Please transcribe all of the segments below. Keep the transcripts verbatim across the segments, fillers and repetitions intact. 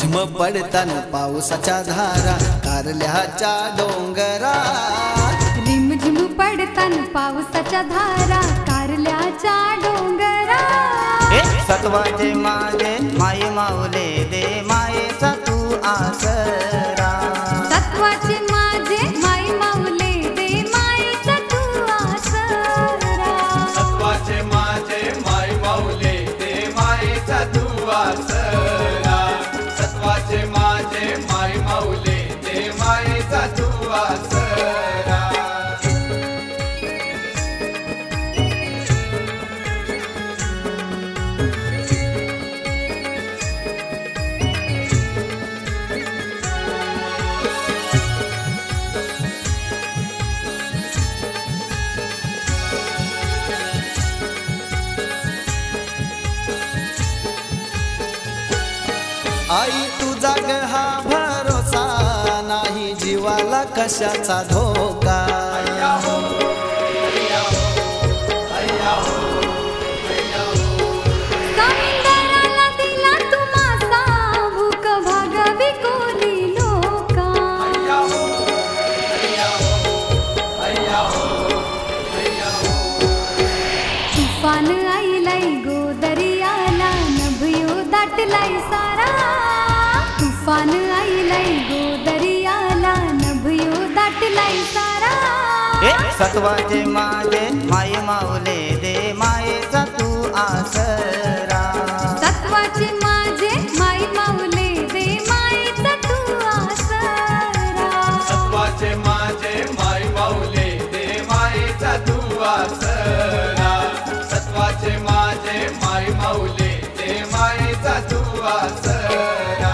झिम पडताना पावसाच्या धारा कारल्याच्या डोंगरा रिमझिम पडताना पावसाच्या धारा कारल्याच्या डोंगरा सत्वाचे माझे माई माऊले दे मायेचा तू आसरा सत्वाचे माझे माई माऊले दे मायेचा तू आसरा सत्वाचे माझे माई माऊले दे मायेचा तू आसरा सत्वाचे माझे माई माऊले दे मायेचा तू आसरा आई तुझा ग हा भरोसा नाही जीवाला कशाचा धोका समुद्राला दिला तू मासा भूक भागवी कोली लोका तुफान आईलाई गोदरियाला नभयो दाटलाई सारा तुफान आईलाई गोदरियाला नभयो दाटलाई सारा सत्वाचे माझे माई माऊले दे मायेचा तू आसरा सत्वाचे माझे माई माऊले दे मायेचा तू आसरा सत्वाचे माझे माई माऊले दे मायेचा तू आसरा सत्वाचे माझे माई माऊले दे मायेचा तू आसरा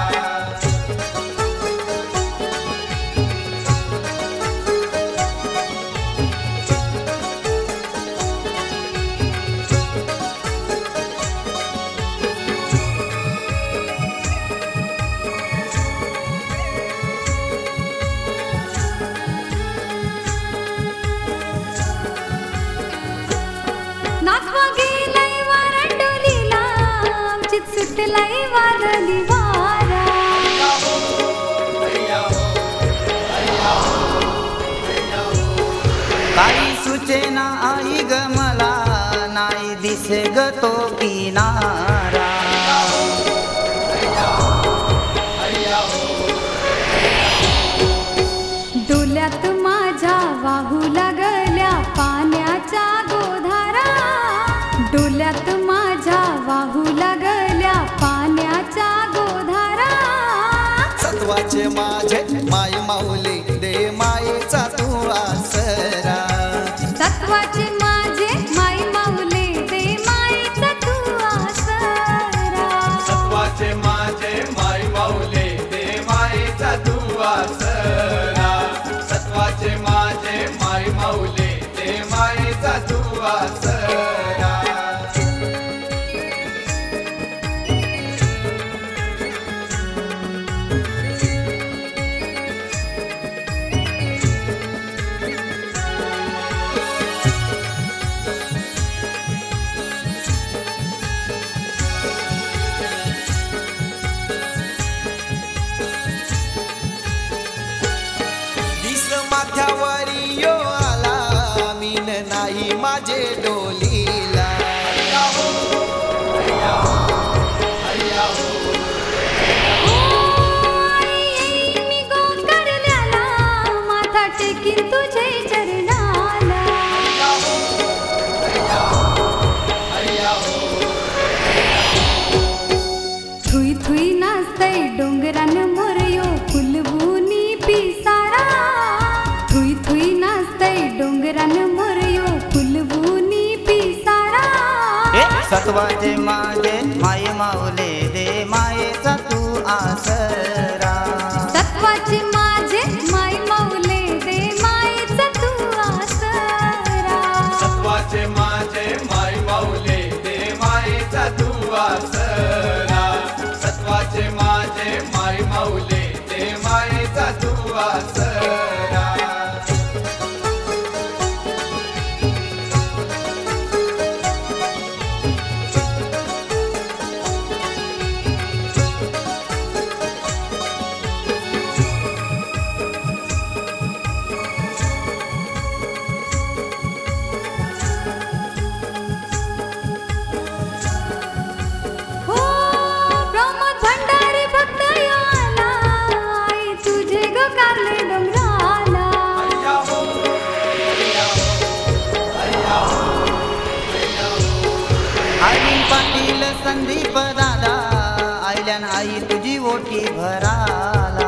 नाचवा गेलाई वारंडोलीला आमचीत सुटलाई वारली वारा काही सुचेना आई ग मला नाही दिसे ग तो किनारा डोल्यात माझ्या वाहू लागल्या पाण्याच्या गोधारा डोल्यात माझ्या वाहू लागल्या पाण्याच्या गोधारा सत्वाचे माझे माई माऊली दे मायेचा तू आसरा सत्वाचे माझे माई माऊले दे मायेचा तू आसरा सत्वाचे माझे माई माऊले दे मायेचा तू आसरा सत्वाचे माझे माई माऊले दे मायेचा तू आसरा दिस माथ्यावरी यो आला मीन नाही माझे डोलीला मी गोंगरल्याला माथा टेकीन तुझे चरणाला थुई थुई नाचतय डोंगरान मोरयो फुलबुनी पिसारा थुई थुई नाचतय डोंगरान मोरयो फुलबुनी पिसारा सत्वाचे माझे माई माऊले दे मायेचा तू आसरा सत्वाचे माझे माई माऊले दे मायेचा तू आसरा सत्वाचे माझे माई माऊले दे मायेचा तू आसरा सत्वाचे माझे माई माऊले दे मायेचा तू आसरा अरविंद पाटील संदीप दादा आईल्यान आई तुझी ओटी भराला.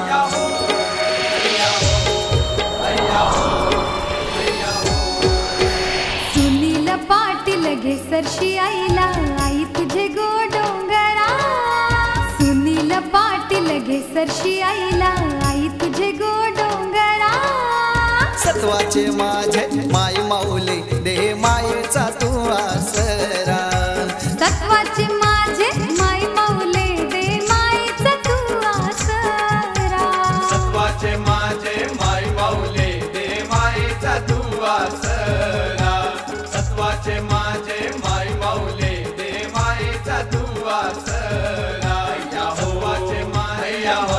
सुनील पाटील घेसरशी आईला आई तुझे गो डोंगरा. सुनील पाटील घेसरशी आईला आई तुझे गो डोंगरा. सत्वाचे माझे माय माऊली दे मायेचा तू आसरा. सत्वाचे माझे माय माऊले दे मायेचा तू आसरा. सत्वाचे माझे माय माऊले दे मायेचा तू आसरा. सत्वाचे माझे माय माऊले दे मायेचा तू आसरा. सत्वाचे माय